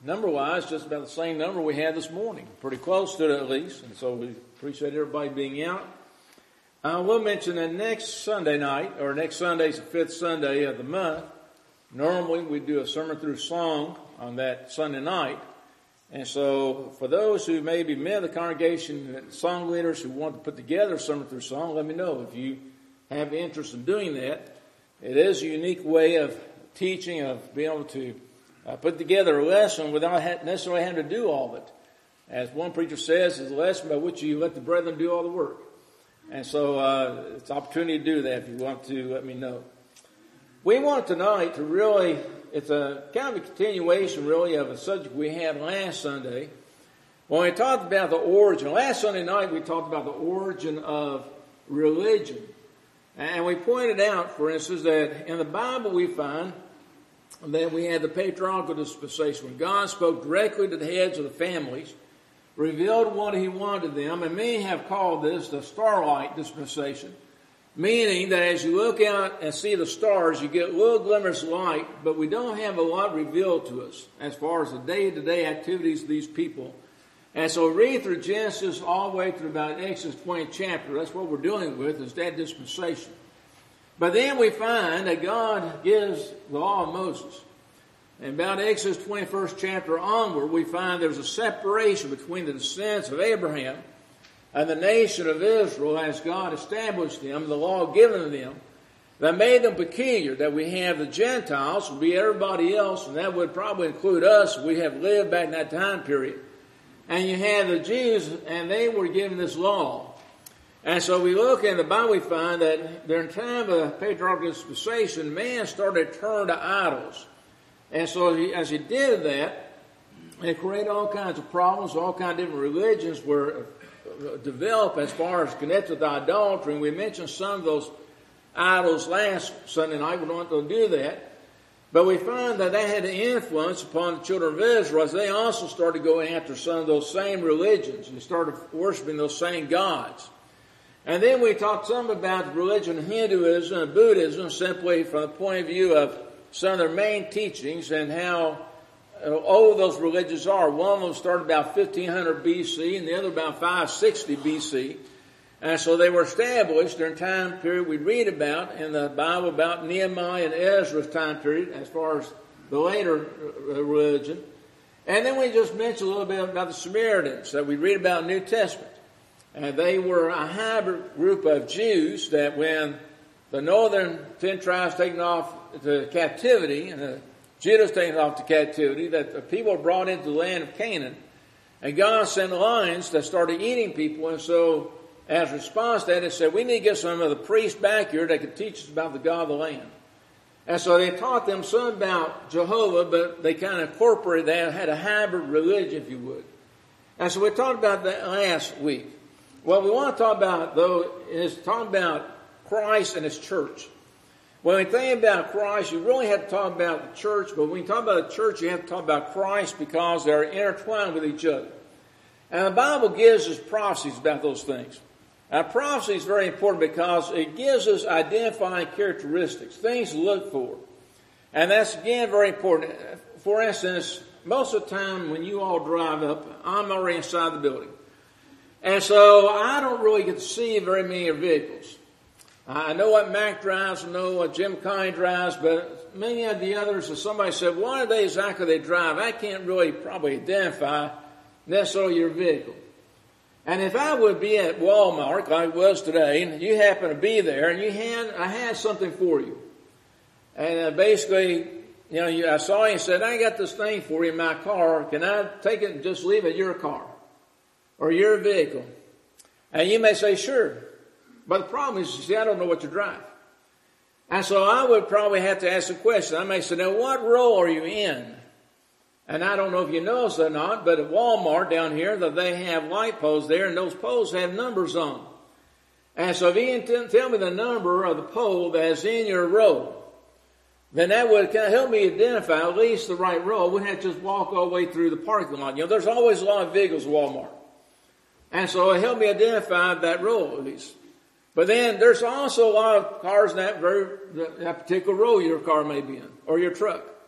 number-wise, just about the same number we had this morning. Pretty close to it at least, and so we appreciate everybody being out. We'll mention that next Sunday night, or next Sunday is the 5th Sunday of the month. Normally we do a sermon through song on that Sunday night. And so for those who may be men of the congregation, song leaders who want to put together a sermon through song, let me know if you have interest in doing that. It is a unique way of teaching, of being able to put together a lesson without necessarily having to do all of it. As one preacher says, it's a lesson by which you let the brethren do all the work. And so it's an opportunity to do that. If you want to, let me know. We want tonight to really, it's a kind of a continuation really of a subject we had last Sunday. When we talked about the origin, last Sunday night we talked about the origin of religion. And we pointed out, for instance, that in the Bible we find that we had the patriarchal dispensation, when God spoke directly to the heads of the families, revealed what he wanted them, and many have called this the starlight dispensation, meaning that as you look out and see the stars, you get little glimmers of light, but we don't have a lot revealed to us as far as the day-to-day activities of these people. And so read through Genesis all the way through about Exodus 20th chapter. That's what we're dealing with, is that dispensation. But then we find that God gives the law of Moses. And about Exodus 21st chapter onward, we find there's a separation between the descendants of Abraham and the nation of Israel as God established them, the law given to them, that made them peculiar, that we have the Gentiles, would be everybody else, and that would probably include us, we have lived back in that time period. And you have the Jews, and they were given this law. And so we look in the Bible, we find that during the time of the patriarchal dispensation, man started to turn to idols. And so as he did that, it created all kinds of problems, all kinds of different religions were developed as far as connected with idolatry. And we mentioned some of those idols last Sunday night. We don't want to do that. But we find that had an influence upon the children of Israel as they also started going after some of those same religions and started worshiping those same gods. And then we talked some about the religion of Hinduism and Buddhism simply from the point of view of some of their main teachings and how old those religions are. One of them started about 1500 BC and the other about 560 BC. And so they were established during a time period we read about in the Bible about Nehemiah and Ezra's time period as far as the later religion. And then we just mentioned a little bit about the Samaritans that we read about in the New Testament. And they were a hybrid group of Jews that when the northern 10 tribes taken off to captivity and the Judah was taken off to captivity, that the people were brought into the land of Canaan. And God sent lions that started eating people. And so as a response to that, they said, we need to get some of the priests back here that could teach us about the God of the land. And so they taught them some about Jehovah, but they kind of incorporated that, had a hybrid religion, if you would. And so we talked about that last week. What we want to talk about, though, is talk about Christ and His church. When we think about Christ, you really have to talk about the church, but when you talk about the church, you have to talk about Christ because they're intertwined with each other. And the Bible gives us prophecies about those things. Now, prophecy is very important because it gives us identifying characteristics, things to look for. And that's, again, very important. For instance, most of the time when you all drive up, I'm already inside the building. And so I don't really get to see very many vehicles. I know what Mac drives, I know what Jim Connie drives, but many of the others, if somebody said, what are they exactly they drive, I can't really probably identify necessarily your vehicle. And if I would be at Walmart, like I was today, and you happen to be there, and I had something for you. And basically, I saw you and said, I got this thing for you in my car. Can I take it and just leave it in your car or your vehicle? And you may say, sure. But the problem is, you see, I don't know what you drive. And so I would probably have to ask a question. I may say, now what row are you in? And I don't know if you noticed or not, but at Walmart down here, that they have light poles there, and those poles have numbers on them. And so if you can tell me the number of the pole that's in your row, then that would kind of help me identify at least the right row. I wouldn't have to just walk all the way through the parking lot. There's always a lot of vehicles at Walmart. And so it helped me identify that row at least. But then there's also a lot of cars in that particular row your car may be in, or your truck.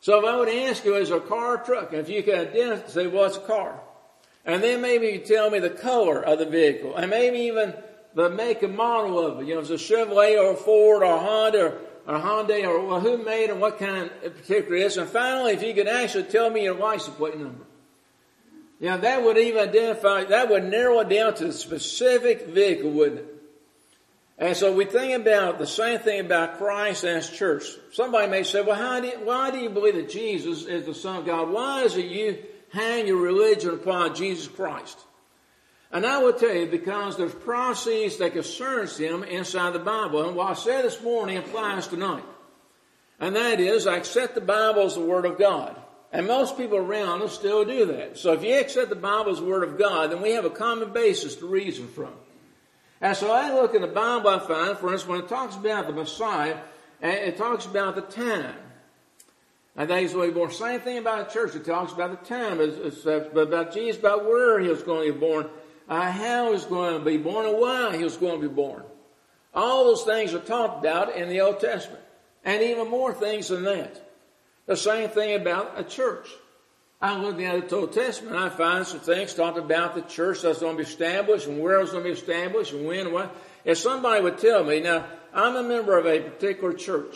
So if I would ask you, is a car or truck? And if you can identify, say, well, it's a car. And then maybe you tell me the color of the vehicle. And maybe even the make and model of it. You know, if it's a Chevrolet or a Ford or a Honda or a Hyundai or well, who made and what kind it particularly is. And finally, if you could actually tell me your license plate number. You know, that would even identify, that would narrow it down to the specific vehicle, wouldn't it? And so we think about the same thing about Christ and His church. Somebody may say, well, why do you believe that Jesus is the Son of God? Why is it you hang your religion upon Jesus Christ? And I will tell you, because there's prophecies that concerns Him inside the Bible. And what I said this morning applies tonight. And that is, I accept the Bible as the Word of God. And most people around us still do that. So if you accept the Bible as the Word of God, then we have a common basis to reason from. And so I look in the Bible, I find, for instance, when it talks about the Messiah, it talks about the time. I think it's going to be born. Same thing about the church. It talks about the time. It's about Jesus, about where He was going to be born, how He was going to be born, and why He was going to be born. All those things are talked about in the Old Testament. And even more things than that. The same thing about a church. I'm looking at the Old Testament, I find some things talked about the church that's going to be established and where it's going to be established and when and what. If somebody would tell me, now, I'm a member of a particular church,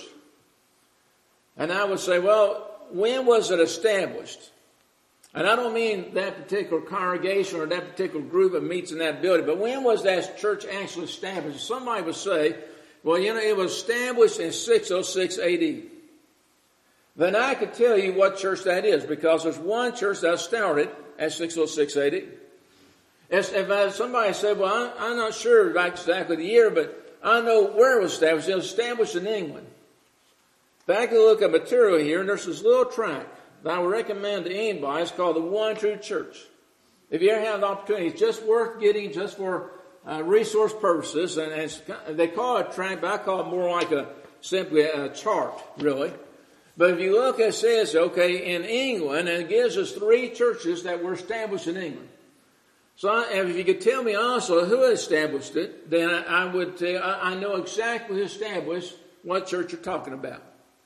and I would say, well, when was it established? And I don't mean that particular congregation or that particular group that meets in that building, but when was that church actually established? Somebody would say, well, you know, it was established in 606 AD. Then I could tell you what church that is, because there's one church that started at 606 AD. If somebody said, well, I'm not sure about exactly the year, but I know where it was established. It was established in England. But I can look at material here, and there's this little tract that I would recommend to anybody. It's called the One True Church. If you ever have the opportunity, it's just worth getting just for resource purposes. And they call it a tract, but I call it more like simply a chart, really. But if you look, it says, okay, in England, and it gives us 3 churches that were established in England. So if you could tell me also who established it, then I would tell, I know exactly who established what church you're talking about.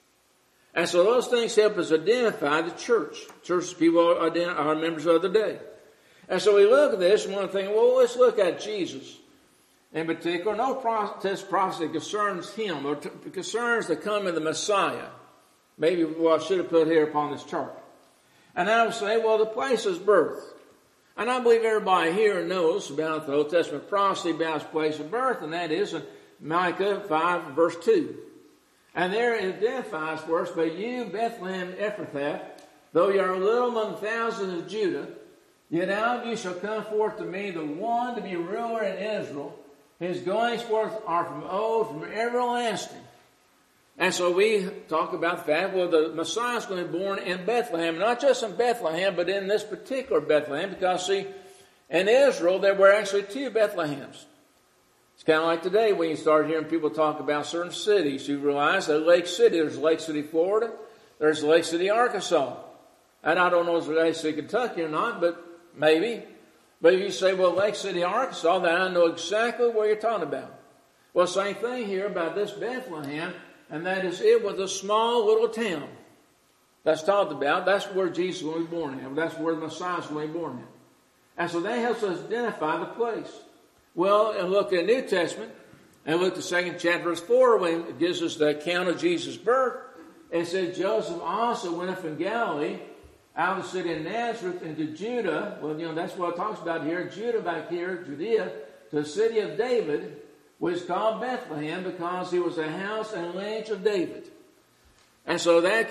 And so those things help us identify the church. Church people are members of the day. And so we look at this and want to think, well, let's look at Jesus in particular. No prophecy concerns Him or concerns the coming of the Messiah. Maybe what I should have put here upon this chart. And I would say, well, the place is birth. And I believe everybody here knows about the Old Testament prophecy about His place of birth, and that is in Micah 5, verse 2. And there it identifies for us, but you, Bethlehem Ephrathah, though you are little among thousands of Judah, yet out of you shall come forth to me the one to be ruler in Israel. His goings forth are from old, from everlasting. And so we talk about the fact, well, the Messiah is going to be born in Bethlehem. Not just in Bethlehem, but in this particular Bethlehem. Because, see, in Israel, there were actually 2 Bethlehems. It's kind of like today when you start hearing people talk about certain cities. You realize that Lake City, there's Lake City, Florida. There's Lake City, Arkansas. And I don't know if it's Lake City, Kentucky or not, but maybe. But if you say, well, Lake City, Arkansas, then I know exactly what you're talking about. Well, same thing here about this Bethlehem. And that is, it was a small little town that's talked about. That's where Jesus was going to be born in. That's where the Messiah is going to be born in. And so that helps us identify the place. Well, and look at the New Testament, and look at the 2nd chapter, verse 4, when it gives us the account of Jesus' birth. It says, Joseph also went up from Galilee, out of the city of Nazareth, into Judah. Well, you know, that's what it talks about here. Judah back here, Judea, to the city of David, which is called Bethlehem, because he was a house and lineage of David. And so that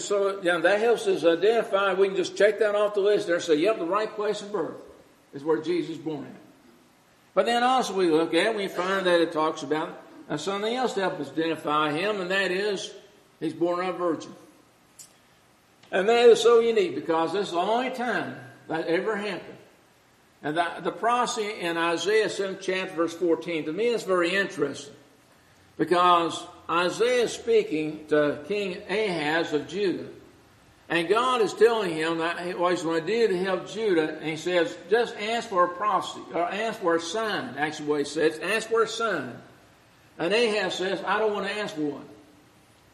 helps us identify. We can just check that off the list there and say, yep, the right place of birth is where Jesus was born in. But then also we look at, we find that it talks about something else to help us identify Him, and that is, He's born of a virgin. And that is so unique, because this is the only time that ever happened. And the prophecy in Isaiah 7th chapter, verse 14, to me is very interesting. Because Isaiah is speaking to King Ahaz of Judah. And God is telling him that what He's going to do to help Judah. And He says, just ask for a prophecy, or ask for a sign. Actually what He says, ask for a sign. And Ahaz says, I don't want to ask for one.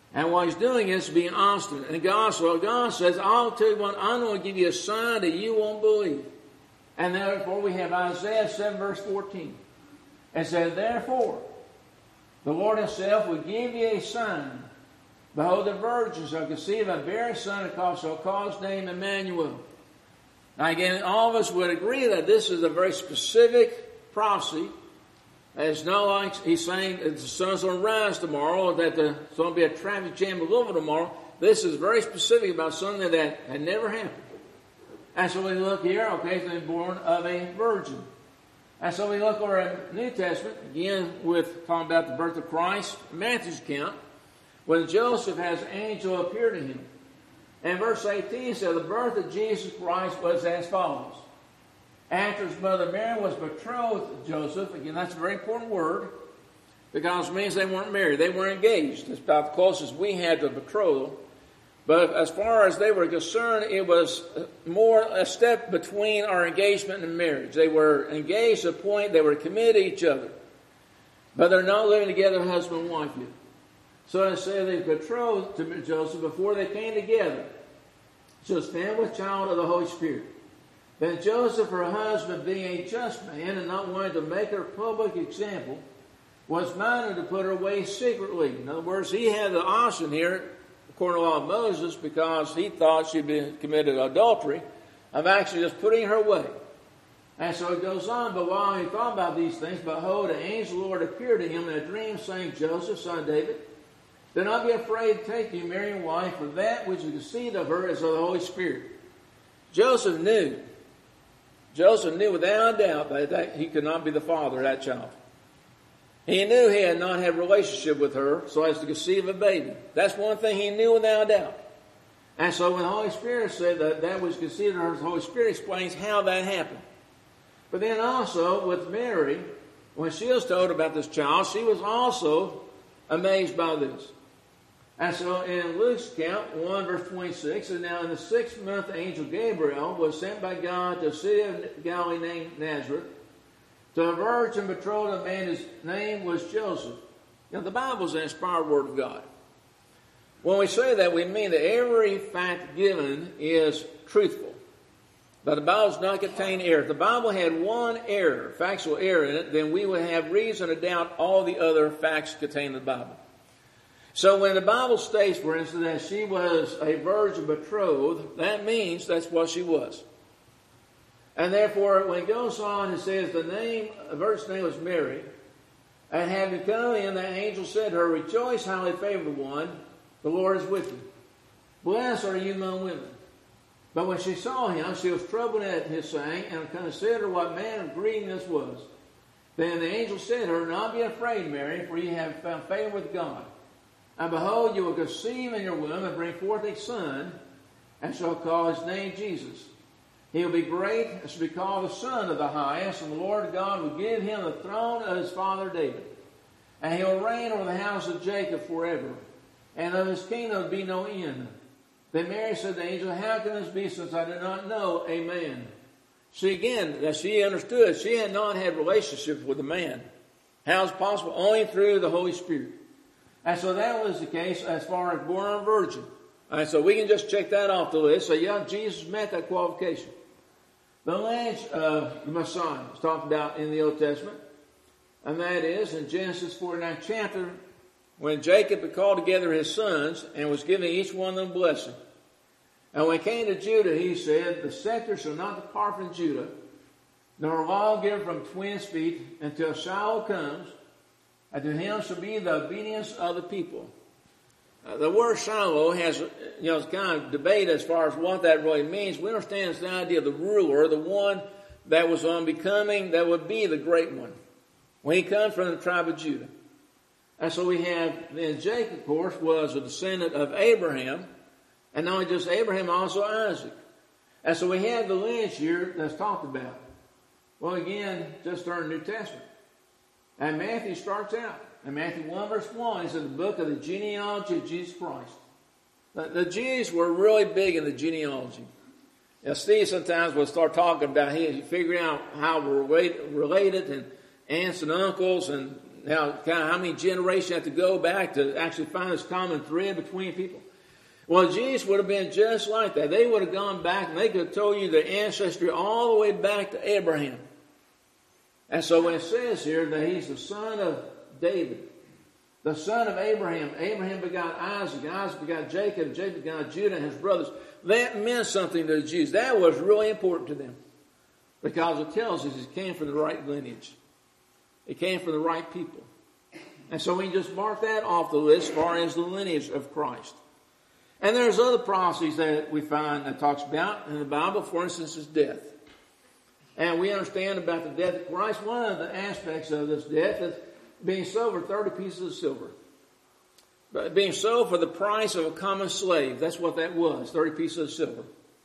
And what he's doing is being obstinate. And God says, I'll tell you what, I'm going to give you a sign that you won't believe. And therefore we have Isaiah 7 verse 14. It says, therefore, the Lord himself will give you a sign. Behold, the virgin shall conceive and bear a son, and shall call his name Emmanuel. Now again, all of us would agree that this is a very specific prophecy. It's not like he's saying that the sun's going to rise tomorrow, or that there's going to be a traffic jam in Louisville tomorrow. This is very specific about something that had never happened. And so we look here, okay, he's born of a virgin. And so we look over at the New Testament, again, with talking about the birth of Christ, Matthew's account, when Joseph has an angel appear to him. And verse 18 says, the birth of Jesus Christ was as follows. After his mother Mary was betrothed to Joseph, again, that's a very important word, because it means they weren't married, they weren't engaged. It's about the closest we had to a betrothal. But as far as they were concerned, it was more a step between our engagement and marriage. They were engaged to the point they were committed to each other. But they're not living together husband and wife yet. So it says they betrothed to Joseph before they came together. She was found with child of the Holy Spirit. Then Joseph, her husband, being a just man and not wanting to make her a public example, was minded to put her away secretly. In other words, he had the option here, according to the law of Moses, because he thought she'd been committed adultery, of actually just putting her away. And so it goes on, but while he thought about these things, behold, an angel of the Lord appeared to him in a dream, saying, Joseph, son of David, do not be afraid to take you, Mary, your wife, for that which is conceived of her is of the Holy Spirit. Joseph knew without a doubt that he could not be the father of that child. He knew he had not had a relationship with her so as to conceive a baby. That's one thing he knew without a doubt. And so when the Holy Spirit said that was conceived of her, the Holy Spirit explains how that happened. But then also with Mary, when she was told about this child, she was also amazed by this. And so in Luke's account, 1 verse 26, and now in the 6th month, the angel Gabriel was sent by God to a city of Galilee named Nazareth, to a virgin betrothed to a man whose name was Joseph. You know, the Bible is an inspired word of God. When we say that, we mean that every fact given is truthful. But the Bible does not contain error. If the Bible had one error, factual error in it, then we would have reason to doubt all the other facts contained in the Bible. So when the Bible states, for instance, that she was a virgin betrothed, that means that's what she was. And therefore, when it goes on, it says the virgin's name was Mary. And having come in, the angel said to her, rejoice, highly favored one, the Lord is with you. Blessed are you among women. But when she saw him, she was troubled at his saying, and considered what manner of greeting this was. Then the angel said to her, do not be afraid, Mary, for you have found favor with God. And behold, you will conceive in your womb and bring forth a son, and shall call his name Jesus. He will be great, and shall be called the Son of the Highest, and the Lord God will give him the throne of his father David. And he will reign over the house of Jacob forever, and of his kingdom will be no end. Then Mary said to the angel, how can this be, since I do not know a man? See, again, that she understood she had not had relationships with a man. How is it possible? Only through the Holy Spirit. And so that was the case as far as born of a virgin. And so we can just check that off the list. So yeah, Jesus met that qualification. The lineage of the Messiah is talked about in the Old Testament. And that is in Genesis 49th chapter, when Jacob had called together his sons and was giving each one of them a blessing. And when he came to Judah, he said, the scepter shall not depart from Judah, nor a lawgiver from between his feet, until Shiloh comes, and to him shall be the obedience of the people. The word Shiloh has, it's kind of debate as far as what that really means. We understand it's the idea of the ruler, the one that was unbecoming, that would be the great one, when he comes from the tribe of Judah. And so we have, then Jacob, of course, was a descendant of Abraham, and not only just Abraham, also Isaac. And so we have the lineage here that's talked about. Well, again, just turn to the New Testament. And Matthew starts out. In Matthew 1 verse 1, it's in the book of the genealogy of Jesus Christ. The Jews were really big in the genealogy. Now, Steve sometimes will start talking about figuring out how we're related, and aunts and uncles, and Now, kind of how many generations you have to go back to actually find this common thread between people? Well, Jesus would have been just like that. They would have gone back and they could have told you their ancestry all the way back to Abraham. And so when it says here that he's the son of David, the son of Abraham, Abraham begot Isaac, Isaac begot Jacob, Jacob begot Judah and his brothers, that meant something to the Jews. That was really important to them because it tells us he came from the right lineage. He came from the right people. And so we can just mark that off the list as far as the lineage of Christ. And there's other prophecies that we find that talks about in the Bible. For instance, his death. And we understand about the death of Christ. One of the aspects of this death is being sold for 30 pieces of silver. But being sold for the price of a common slave. That's what that was, 30 pieces of silver.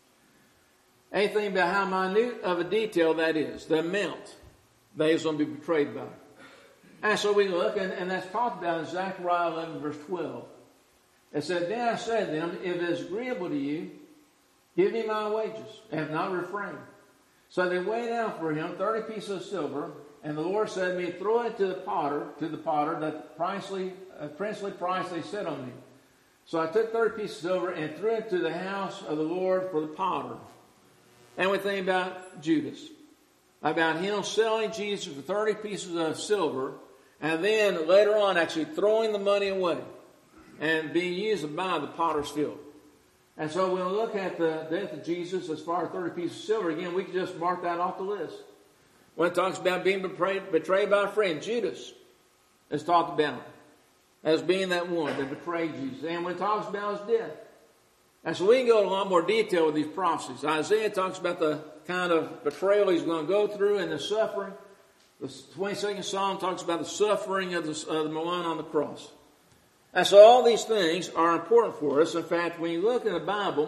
Anything about how minute of a detail that is, the amount that he was going to be betrayed by. And so we look, and that's talked about in Zechariah 11, verse 12. It said, then I said to them, if it is agreeable to you, give me my wages, and if not, refrain. So they weighed out for him 30 pieces of silver, and the Lord said to me, throw it to the potter, that princely price they set on me. So I took 30 pieces of silver and threw it to the house of the Lord for the potter. And we think about Judas, about him selling Jesus for 30 pieces of silver, and then later on actually throwing the money away and being used to buy the potter's field. And so when we look at the death of Jesus as far as 30 pieces of silver, again, we can just mark that off the list. When it talks about being betrayed by a friend, Judas is talked about as being that one that betrayed Jesus. And when it talks about his death. And so we can go into a lot more detail with these prophecies. Isaiah talks about the kind of betrayal he's going to go through and the suffering. The 22nd Psalm talks about the suffering of the one on the cross. And so all these things are important for us. In fact, when you look in the Bible,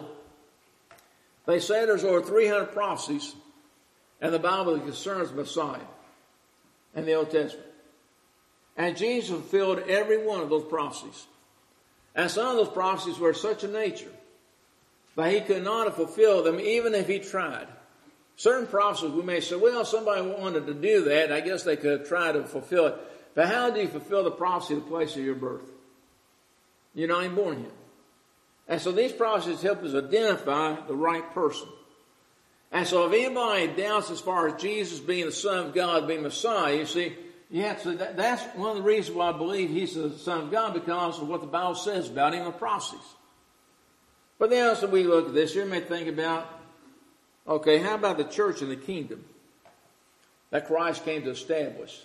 they say there's over 300 prophecies in the Bible that concerns Messiah in the Old Testament. And Jesus fulfilled every one of those prophecies. And some of those prophecies were of such a nature that he could not have fulfilled them even if he tried. Certain prophecies we may say, well, somebody wanted to do that. I guess they could try to fulfill it. But how do you fulfill the prophecy of the place of your birth? You're not even born yet. And so these prophecies help us identify the right person. And so if anybody doubts as far as Jesus being the Son of God, being Messiah, you see, that's one of the reasons why I believe he's the Son of God, because of what the Bible says about him in the prophecies. But then as we look at this, you may think about, okay, how about the church and the kingdom that Christ came to establish?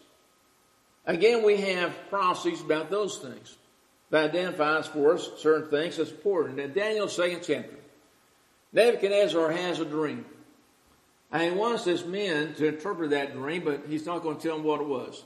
Again, we have prophecies about those things that identifies for us certain things that's important. In Daniel's 2nd chapter, Nebuchadnezzar has a dream. And he wants his men to interpret that dream, but he's not going to tell them what it was.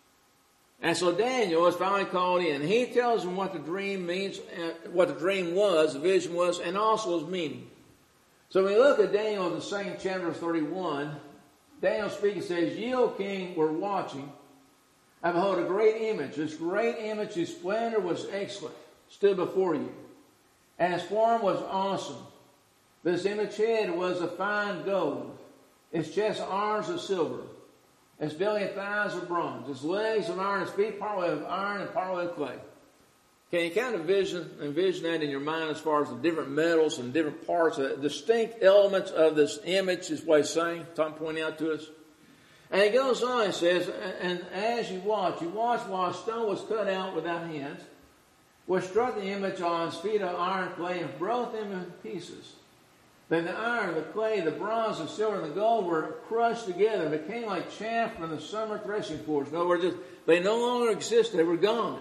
And so Daniel is finally called in. He tells them what the dream means, what the dream was, the vision was, and also its meaning. So when we look at Daniel in the 2nd chapter, 31, Daniel speaking says, ye, O king, were watching. I behold a great image. This great image, whose splendor was excellent, stood before you. And its form was awesome. This image head was of fine gold. Its chest and arms of silver. Its belly and thighs of bronze. Its legs of iron. Its feet partly of iron and partly of clay. Can you kind of envision that in your mind as far as the different metals and different parts, the distinct elements of this image is what he's saying, Tom pointing out to us. And he goes on and says, and as you watch while a stone was cut out without hands, which struck the image on its feet of iron clay and broke them in pieces. Then the iron, the clay, the bronze, the silver, and the gold were crushed together and became like chaff from the summer threshing floors. In other words, they no longer existed. They were gone.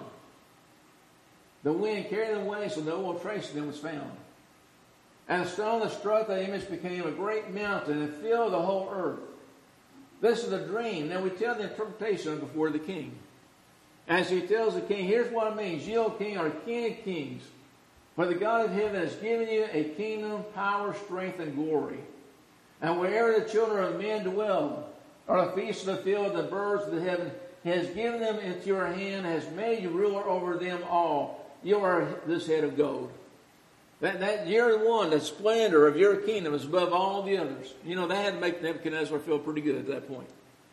The wind carried them away, so no more trace of them was found. And the stone that struck the image became a great mountain and filled the whole earth. This is a dream. Now we tell the interpretation before the king. As he tells the king, here's what it means. You, O king, are king of kings. For the God of heaven has given you a kingdom, power, strength, and glory. And wherever the children of men dwell, or the beasts of the field, the birds of the heaven, he has given them into your hand, has made you ruler over them all. You are this head of gold. That you're the one, the splendor of your kingdom is above all the others. You know, that had to make Nebuchadnezzar feel pretty good at that point.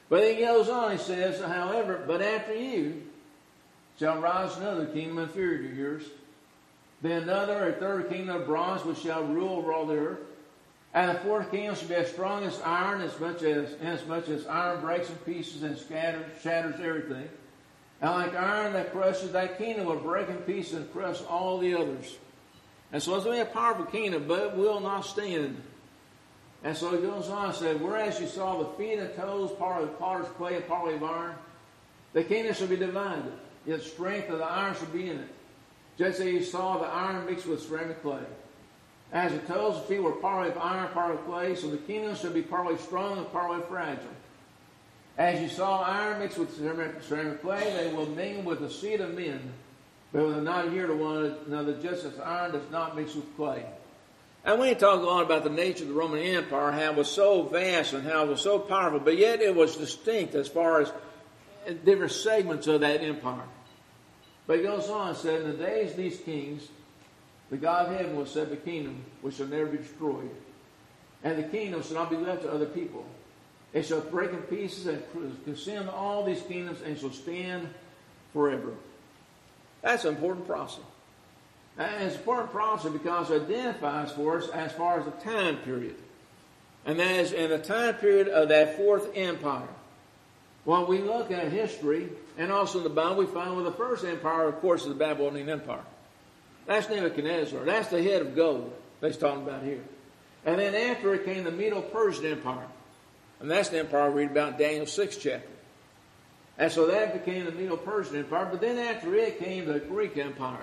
But he goes on, he says, however, but after you shall rise another kingdom inferior to yours. Then another, a third kingdom of bronze, which shall rule over all the earth. And the fourth kingdom shall be as strong as iron, inasmuch as iron breaks in pieces and shatters everything. And like iron that crushes, that kingdom will break in pieces and crush all the others. And so it's going to be a powerful kingdom, but it will not stand. And so he goes on and said, whereas you saw the feet and toes, partly of potter's clay and partly of iron, the kingdom shall be divided. Yet strength of the iron shall be in it. Just as you saw the iron mixed with ceramic clay. As the toes and feet were partly of iron, partly of clay, so the kingdom shall be partly strong and partly fragile. As you saw iron mixed with ceramic clay, they will mingle with the seed of men, but will not adhere to one another, just as iron does not mix with clay. And we talk a lot about the nature of the Roman Empire, how it was so vast and how it was so powerful, but yet it was distinct as far as different segments of that empire. But he goes on and said, in the days of these kings, the God of heaven will set the kingdom which shall never be destroyed. And the kingdom shall not be left to other people. It shall break in pieces and consume all these kingdoms and shall stand forever. That's an important prophecy. And it's an important prophecy because it identifies for us as far as the time period. And that is in the time period of that fourth empire. When we look at history, and also in the Bible, we find the first empire, of course, is the Babylonian Empire. That's Nebuchadnezzar. That's the head of gold that he's talking about here. And then after it came the Medo-Persian Empire. And that's the empire we read about in Daniel's 6th chapter. And so that became the Medo-Persian Empire. But then after it came the Greek Empire.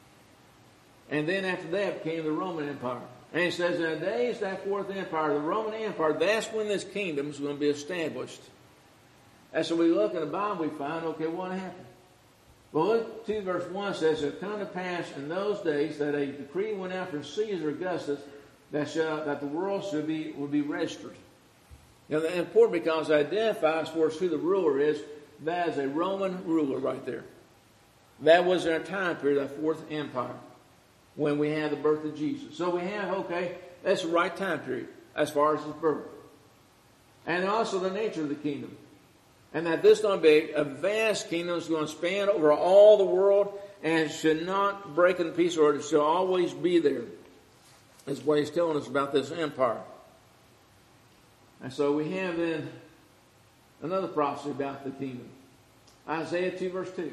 And then after that came the Roman Empire. And he says, in the days of that fourth empire, the Roman Empire, that's when this kingdom is going to be established. And so we look in the Bible, we find, okay, what happened? Well, Luke 2 verse 1 says, it come to pass in those days that a decree went out from Caesar Augustus that the world would be registered. Now, that's important because it identifies for us who the ruler is. That is a Roman ruler right there. That was in our time period, that fourth empire, when we had the birth of Jesus. So we have, okay, that's the right time period as far as his birth. And also the nature of the kingdom. And that this is going to be a vast kingdom that's going to span over all the world and it should not break in pieces, or it shall always be there. That's what he's telling us about this empire. And so we have then another prophecy about the kingdom. Isaiah 2 verse 2.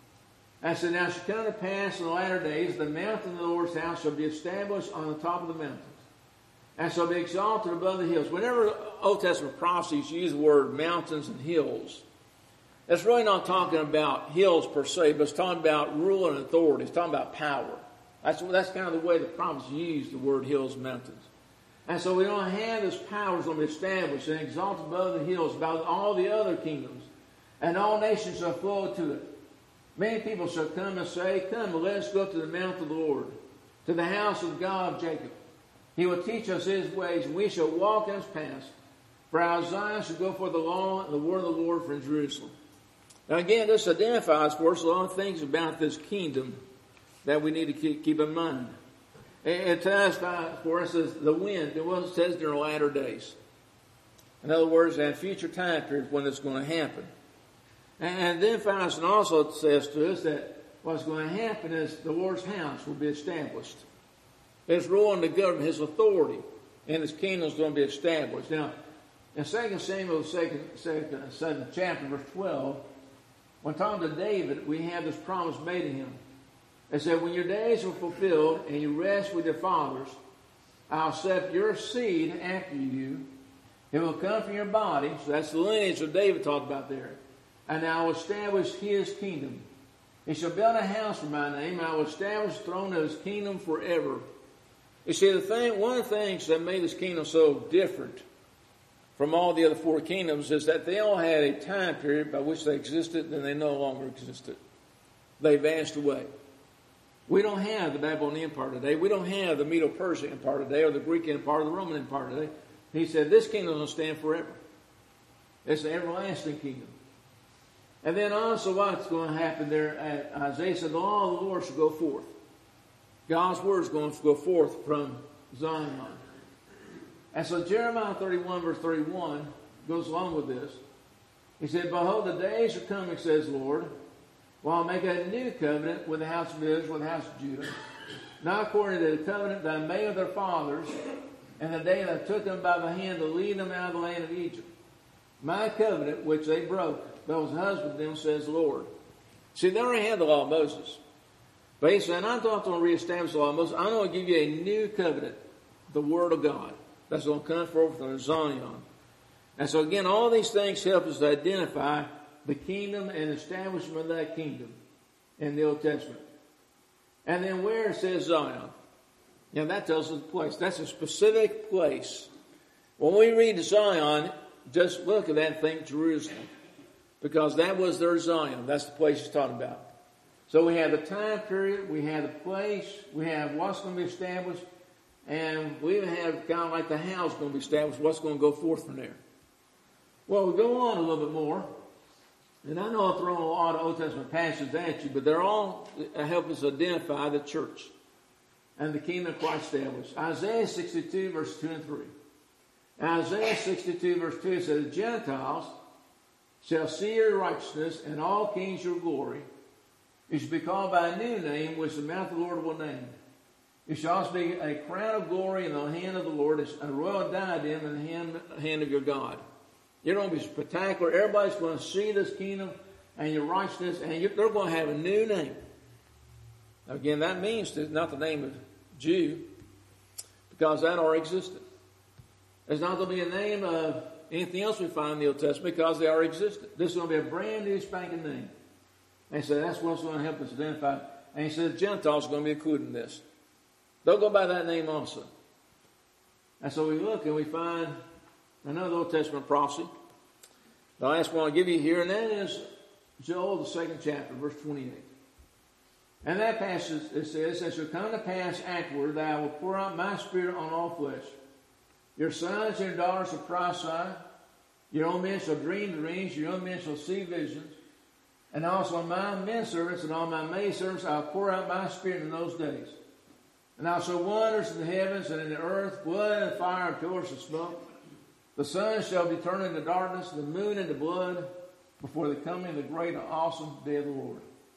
I said, now it shall come to pass in the latter days, the mountain of the Lord's house shall be established on the top of the mountains, and shall be exalted above the hills. Whenever Old Testament prophecies use the word mountains and hills, it's really not talking about hills per se, but it's talking about rule and authority. It's talking about power. That's kind of the way the prophets use the word hills and mountains. And so we don't have this power that's going to be established and exalted above the hills, about all the other kingdoms. And all nations shall flow to it. Many people shall come and say, come, let us go to the mount of the Lord, to the house of God of Jacob. He will teach us his ways, and we shall walk in his paths. For our Zion shall go for the law and the word of the Lord from Jerusalem. Now again, this identifies for us a lot of things about this kingdom that we need to keep in mind. It tells for us as the wind, it says during the latter days. In other words, at future time periods when it's going to happen. And then finds, and also it says to us that what's going to happen is the Lord's house will be established. His rule and the government, his authority, and his kingdom is going to be established. Now, in 2 Samuel, 2nd chapter, verse 12, when talking to David, we have this promise made to him. It said, when your days are fulfilled and you rest with your fathers, I'll set your seed after you. It will come from your body. So that's the lineage of David talked about there. And I will establish his kingdom. He shall build a house for my name, and I will establish the throne of his kingdom forever. You see, one of the things that made this kingdom so different from all the other four kingdoms is that they all had a time period by which they existed, and they no longer existed. They vanished away. We don't have the Babylonian Empire today. We don't have the Medo-Persian Empire today, or the Greek Empire, or the Roman Empire today. He said this kingdom will stand forever. It's an everlasting kingdom. And then also what's going to happen there, Isaiah said, the law of the Lord shall go forth. God's word is going to go forth from Zion. And so Jeremiah 31 verse 31 goes along with this. He said, behold, the days are coming, says the Lord, while I'll make a new covenant with the house of Israel, with the house of Judah, not according to the covenant that I made with their fathers, and the day that I took them by the hand to lead them out of the land of Egypt. My covenant, which they broke, but I was a husband to them, says the Lord. See, they already had the law of Moses. But he said, I'm not going to reestablish the law of Moses. I'm going to give you a new covenant, the Word of God. That's going to come forth from Zion. And so again, all these things help us to identify the kingdom and establishment of that kingdom in the Old Testament. And then where it says Zion, that tells us the place. That's a specific place. When we read Zion, just look at that and think Jerusalem. Because that was their Zion. That's the place he's talking about. So we have the time period, we have the place, we have what's going to be established, and we even have kind of like the house going to be established, what's going to go forth from there. Well, we go on a little bit more. And I know I'll throw a lot of Old Testament passages at you, but they're all help us identify the church and the kingdom of Christ established. Isaiah 62, verse 2 and 3. Isaiah 62, verse 2 says, the Gentiles shall see your righteousness, and all kings your glory. You shall be called by a new name, which the mouth of the Lord will name. You shall also be a crown of glory in the hand of the Lord, a royal diadem in the hand of your God. You're going to be spectacular. Everybody's going to see this kingdom and your righteousness, and they're going to have a new name. Again, that means not the name of Jew, because that already existed. There's not going to be a name of anything else we find in the Old Testament, because they already existed. This is going to be a brand new spanking name. And he said that's what's going to help us identify. And he said Gentiles are going to be included in this. They'll go by that name also. And so we look and we find another Old Testament prophecy. The last one I'll give you here, and that is Joel, the 2nd chapter, verse 28. And that passage, it says, it shall come to pass afterward that I will pour out my spirit on all flesh. Your sons and your daughters shall prophesy. Your own men shall dream dreams. Your own men shall see visions. And also on my men servants and on my maid servants I will pour out my spirit in those days. And I will show wonders in the heavens and in the earth, blood and fire and pillars of smoke. The sun shall be turned into darkness, the moon into blood, before the coming of the great and awesome day of the Lord.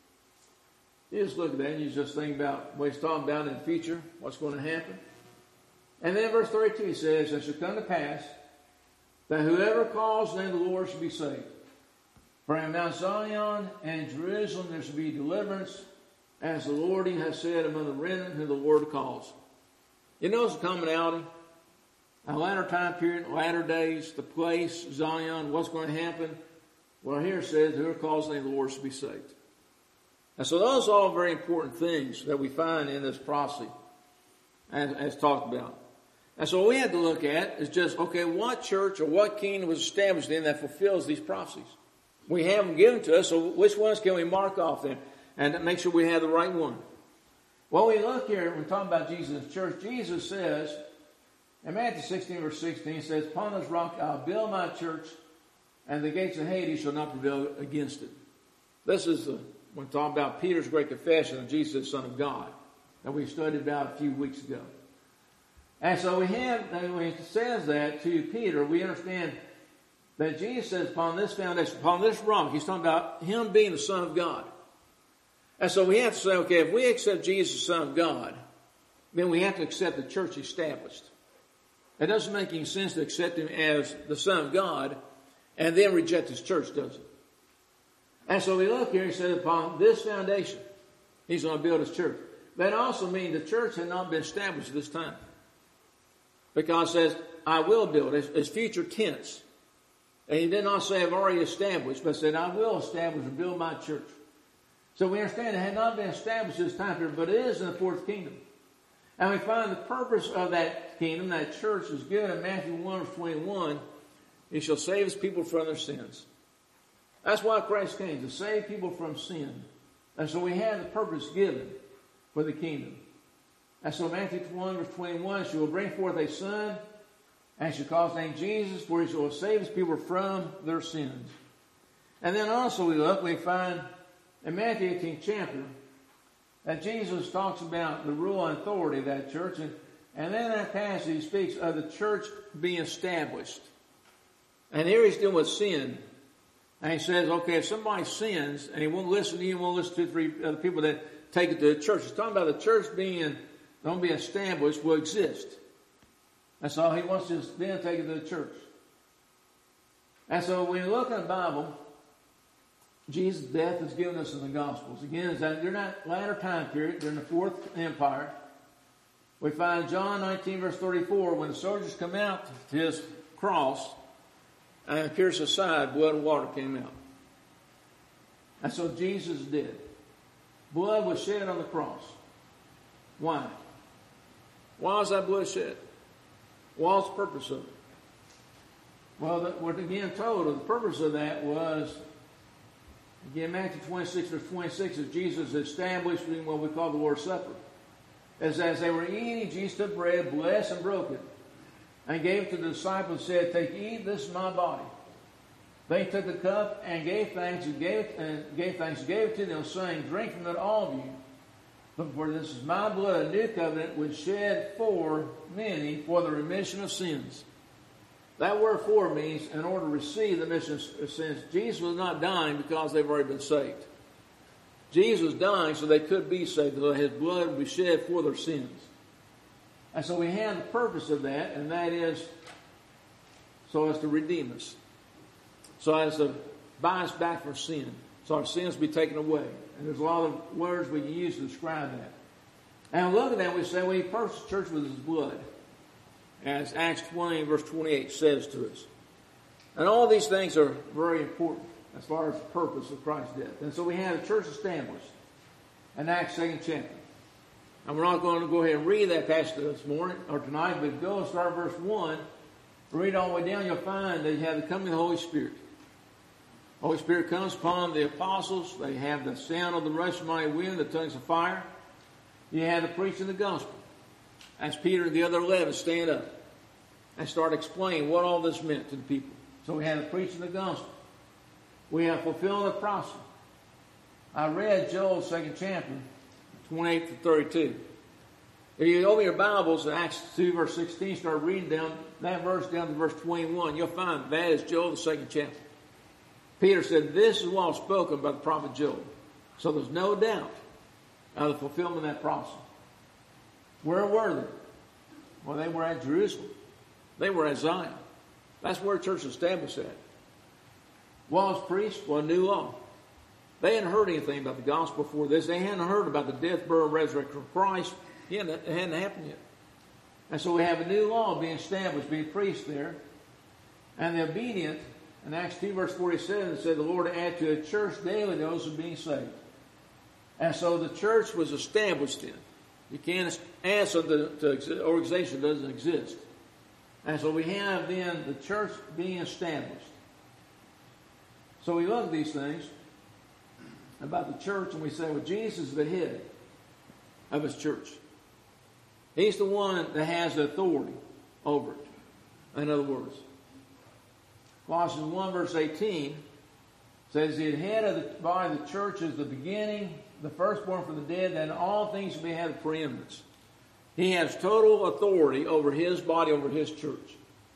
You just look at that and you just think about what he's talking about in the future, what's going to happen. And then verse 32 says, it shall come to pass that whoever calls the name of the Lord shall be saved. For in Mount Zion and Jerusalem there shall be deliverance, as the Lord has said among the remnant who the Lord calls. You notice the commonality? A latter time period, latter days, the place, Zion, what's going to happen? Well, here it says, whoever calls the name of the Lord shall be saved. And so those are all very important things that we find in this prophecy, as talked about. And so what we have to look at is just, okay, what church or what kingdom was established in that fulfills these prophecies? We have them given to us, so which ones can we mark off then? And make sure we have the right one. Well, we look here, we're talking about Jesus' church. Jesus says, in Matthew 16, verse 16, he says, upon this rock I'll build my church, and the gates of Hades shall not prevail against it. This is when talking about Peter's great confession of Jesus, the Son of God, that we studied about a few weeks ago. And so we have, when he says that to Peter, we understand that Jesus says, upon this foundation, upon this rock, he's talking about him being the Son of God. And so we have to say, okay, if we accept Jesus, the Son of God, then we have to accept the church established. It doesn't make any sense to accept him as the Son of God and then reject his church, does it? And so we look here, he said, upon this foundation, he's going to build his church. That also means the church had not been established at this time. Because it says, I will build. It's future tense. And he did not say, I've already established, but said, I will establish and build my church. So we understand it had not been established this time period, but it is in the fourth kingdom. And we find the purpose of that kingdom, that church, is given in Matthew 1, verse 21. He shall save his people from their sins. That's why Christ came, to save people from sin. And so we have the purpose given for the kingdom. And so Matthew 1, verse 21, she will bring forth a son, and she calls his name Jesus, for he shall save his people from their sins. And then also we find in Matthew 18 chapter that Jesus talks about the rule and authority of that church. And then that passage he speaks of the church being established. And here he's dealing with sin. And he says, okay, if somebody sins and he won't listen to you, won't listen to 3 other people that take it to the church. He's talking about the church don't be established, will exist. And so he wants to then take it to the church. And so when you look in the Bible, Jesus' death is given us in the Gospels. Again, is that during that latter time period, during the Fourth Empire, we find John 19, verse 34, when the soldiers come out to his cross and pierced his side, blood and water came out. And so Jesus did. Blood was shed on the cross. Why? Why was that blood shed? What was the purpose of it? Well, we're again told the purpose of that was, again, Matthew 26, verse 26, as Jesus established what we call the Lord's Supper. As they were eating, Jesus took bread, blessed and broke it, and gave it to the disciples and said, take, eat, this is my body. They took the cup and gave thanks and gave it to them, saying, drink from it, all of you. But for this is my blood, a new covenant, which shed for many for the remission of sins. That word for means in order to receive the remission of sins. Jesus was not dying because they've already been saved. Jesus was dying so they could be saved, so his blood would be shed for their sins. And so we have the purpose of that, and that is so as to redeem us. So as to buy us back from sin. So our sins be taken away. And there's a lot of words we can use to describe that. And look at that, we say, well, he purchased the church with his blood. As Acts 20, verse 28 says to us. And all these things are very important as far as the purpose of Christ's death. And so we have a church established in Acts 2nd chapter. And we're not going to go ahead and read that passage this morning or tonight, but go and start verse 1. Read all the way down, you'll find that you have the coming of the Holy Spirit. The Holy Spirit comes upon the apostles. They have the sound of the rushing mighty wind, the tongues of fire. You have the preaching of the gospel. As Peter and the other 11 stand up and start explaining what all this meant to the people. So we have the preaching of the gospel. We have fulfilling the prophecy. I read Joel's 2nd chapter, 28 to 32. If you open your Bibles in Acts 2, verse 16, start reading down that verse down to verse 21, you'll find that is Joel, the 2nd chapter. Peter said, this is what was spoken by the prophet Joel. So there's no doubt of the fulfillment of that prophecy. Where were they? Well, they were at Jerusalem. They were at Zion. That's where the church was established at. What was preached? Well, a new law. They hadn't heard anything about the gospel before this. They hadn't heard about the death, burial, resurrection of Christ. It hadn't happened yet. And so we have a new law being established, being preached there. And the obedient, in Acts 2, verse 47, it said, the Lord add to the church daily those who are being saved. And so the church was established in. You can't add something to an organization that doesn't exist. And so we have then the church being established. So we look at these things about the church and we say, well, Jesus is the head of his church. He's the one that has the authority over it. In other words, Colossians 1 verse 18 says, the head of the body of the church is the beginning, the firstborn from the dead, then all things shall be have preeminence. He has total authority over his body, over his church.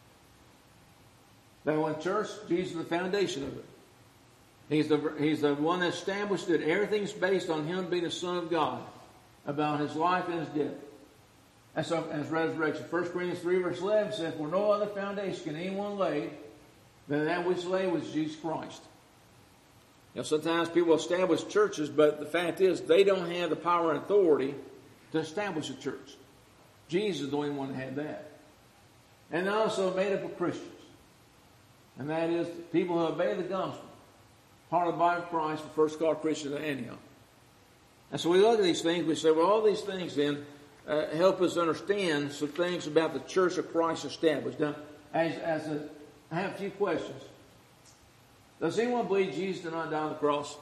That one church, Jesus is the foundation of it. He's the one that established it. Everything's based on him being the Son of God, about his life and his death. And so, and his resurrection. 1 Corinthians 3 verse 11 says, for no other foundation can anyone lay than that which lay was Jesus Christ. Now, sometimes people establish churches, but the fact is they don't have the power and authority to establish a church. Jesus is the only one that had that. And also made up of Christians. And that is people who obey the gospel. Part of the body of Christ, were first called Christians at Antioch. And so we look at these things, we say, well, all these things then help us understand some things about the church of Christ established. Now, I have a few questions. Does anyone believe Jesus did not die on the cross?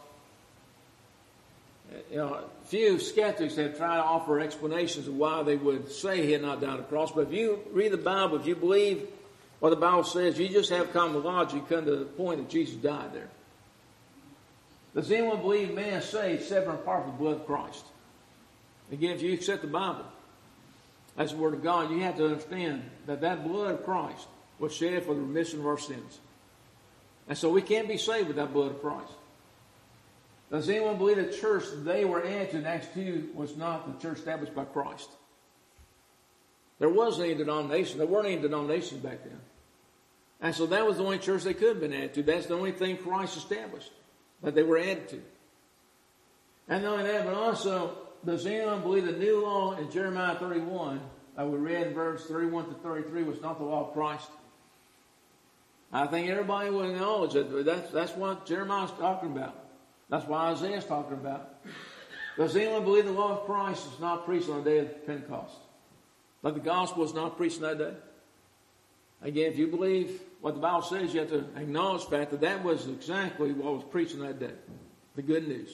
A few skeptics have tried to offer explanations of why they would say he had not died on the cross. But if you read the Bible, if you believe what the Bible says, you just have common logic, come to the point that Jesus died there. Does anyone believe man is saved separate and apart from the blood of Christ? Again, if you accept the Bible as the Word of God, you have to understand that that blood of Christ was shed for the remission of our sins. And so we can't be saved without the blood of Christ. Does anyone believe the church they were added to in Acts 2 was not the church established by Christ? There wasn't any denomination. There weren't any denominations back then. And so that was the only church they could have been added to. That's the only thing Christ established that they were added to. And not only that, but also, does anyone believe the new law in Jeremiah 31 that we read in verse 31 to 33 was not the law of Christ? I think everybody would acknowledge that that's what Jeremiah's talking about. That's what Isaiah's talking about. Does anyone believe the law of Christ is not preached on the day of Pentecost? That the gospel is not preached on that day? Again, if you believe what the Bible says, you have to acknowledge the fact that that was exactly what was preached on that day. The good news.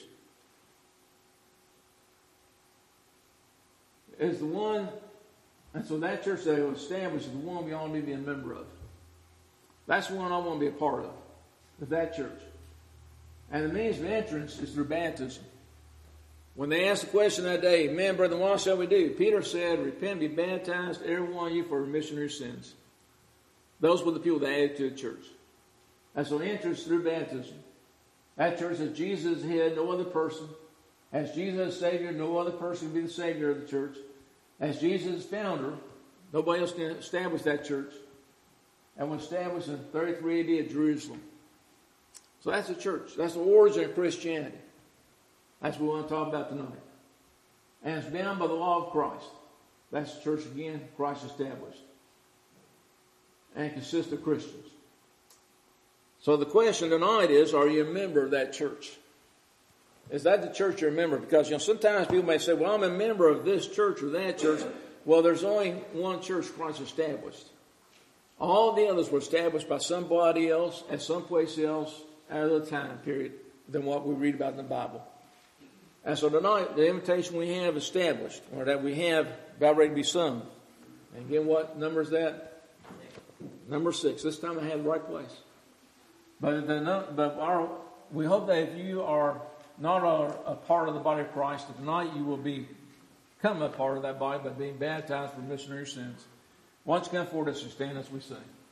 Is the one, and so that church that was established is the one we all need to be a member of. That's the one I want to be a part of that church. And the means of entrance is through baptism. When they asked the question that day, "Man, brethren, what shall we do?" Peter said, "Repent, be baptized, every one of you, for remission of your sins." Those were the people that added to the church. And so entrance through baptism. That church has Jesus as head, no other person. As Jesus as Savior, no other person can be the Savior of the church. As Jesus as founder, nobody else can establish that church. And was established in 33 AD at Jerusalem. So that's the church. That's the origin of Christianity. That's what we want to talk about tonight. And it's bound by the law of Christ. That's the church again, Christ established. And it consists of Christians. So the question tonight is, are you a member of that church? Is that the church you're a member of? Because, sometimes people may say, well, I'm a member of this church or that church. Well, there's only one church Christ established. All the others were established by somebody else at someplace else at a time period than what we read about in the Bible. And so tonight, the invitation we have established, or that we have about ready to be sung. And again, what number is that? Number 6. This time I have the right place. But we hope that if you are not a part of the body of Christ, that tonight you will become a part of that body by being baptized for remission of your sins. Why don't you come forward as you stand as we sing?